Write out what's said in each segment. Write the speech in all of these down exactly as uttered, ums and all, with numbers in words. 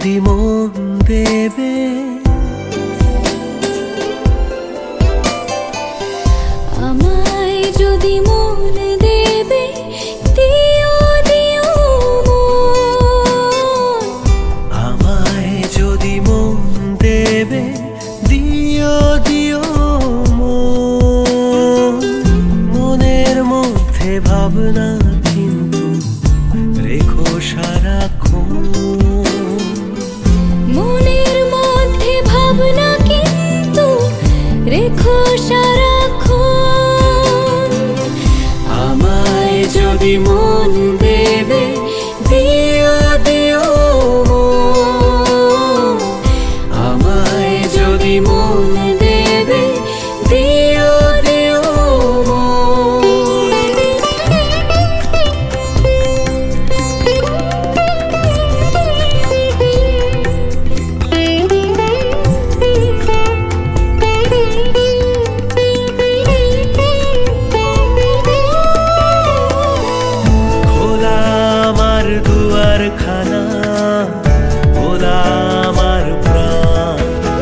যদি মন দেবে আমায় যদি মন দেবে দিও দিও মন আমায় যদি মন দেবে দিও দিও মন মনের মধ্যে ভাবনা কিন্তু রেখো সারাক্ষণ মনের মধ্যে ভাবনা কিন্তু রেখো সারাক্ষণ আমায় যদি মন দেবে দিও দিও মন আমায় যদি মন দেবে দিও দিও খানা ওরা আমার প্রাণ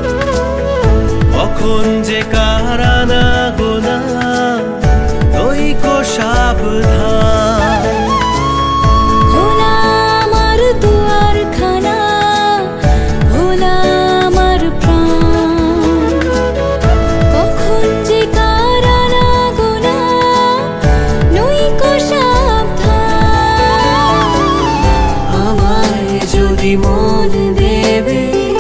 কখন যে কারানা গোনা নইকো সাবধান খোলা আমার দুয়ার খানা খোলা আমার প্রাণ কখন যে কারানা গোনা নইকো সাবধান আমায় যদি মন দেবে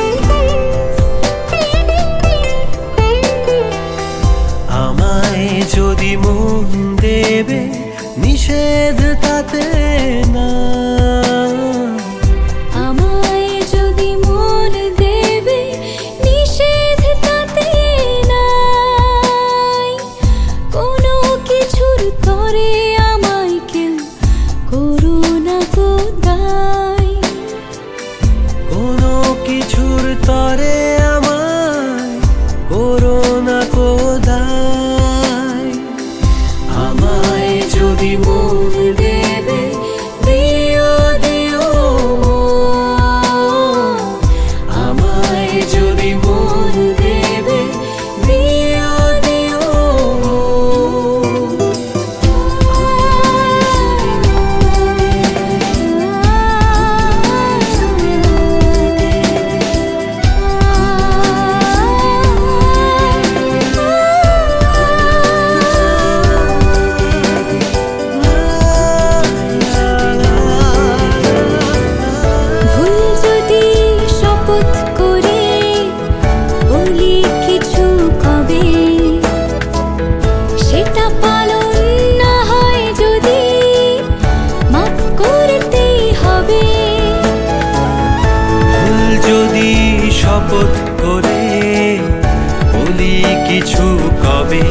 আমায় যদি মন দেবে নিষেধ তাতে না আমায় যদি মন দেবে নিষেধ তাতে নাই কোনো কিছুর তরে আমায় কেউ করো না গো দায় কোনো কিছুর তরে আমায় করো না কোদায় আমায় যদি মন দেবে দিও দিও মন আমায় যদি মন দেবে দিও দিও শপথ করে বলি কিছু কবে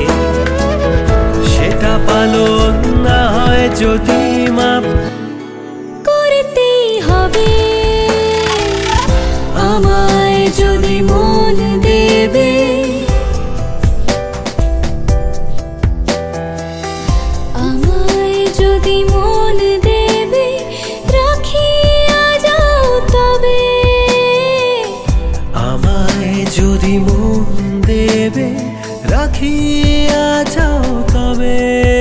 সেটা পালন না হয় যদি মাপ করতেই হবে আমায় যদি মন দেবে আমায় যদি মন দেবে রাখিয়া যাও তবে আমায় যদি মন দেবে রাখিয়া যাও তবে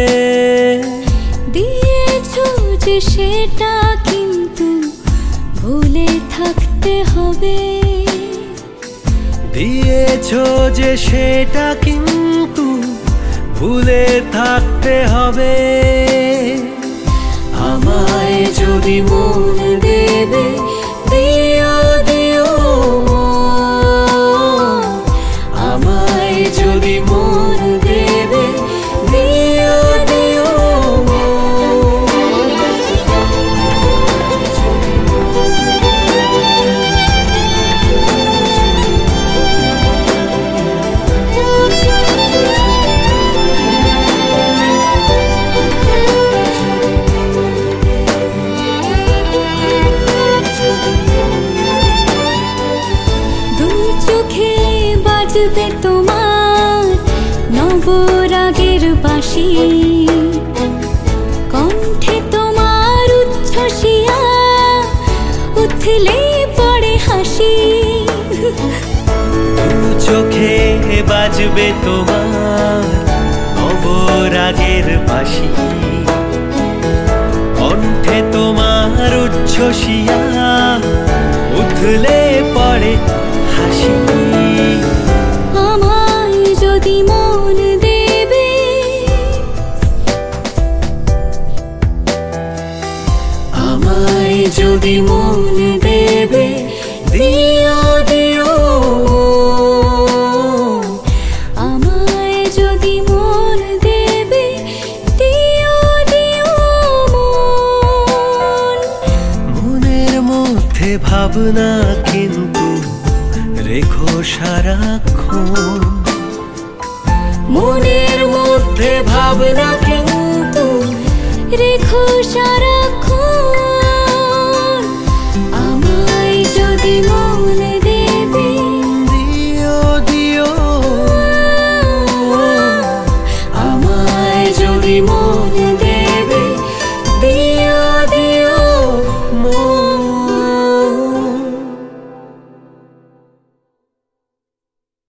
দিয়েছো যে সেটা কিন্তু ভুলে থাকতে হবে দিয়েছো যে সেটা কিন্তু ভুলে থাকতে হবে আমায় যদি মন দেবে দিও দিও মন আমায় যদি মন দেবে দিও দিও বাজবে তোমার নবরাগের বাঁশি কণ্ঠে তোমার উচ্ছ্বসিয়া উথলে পড়ে বাঁশি। দু চোখে বাজবে তোমার নবরাগের বাঁশি, কণ্ঠে তোমার উচ্ছ্বসিয়া উথলে পড়ে হাসি। আমায় যদি মন দেবে, আমায় যদি মন দেবে, দিও দিও মন। আমায় যদি মন দেবে, দিও দিও মন। মনের মধ্যে ভাবনা কিন্তু রেখো সারাক্ষণ, মনের মধ্যে ভাবনা কিন্তু রেখো সারাক্ষণ।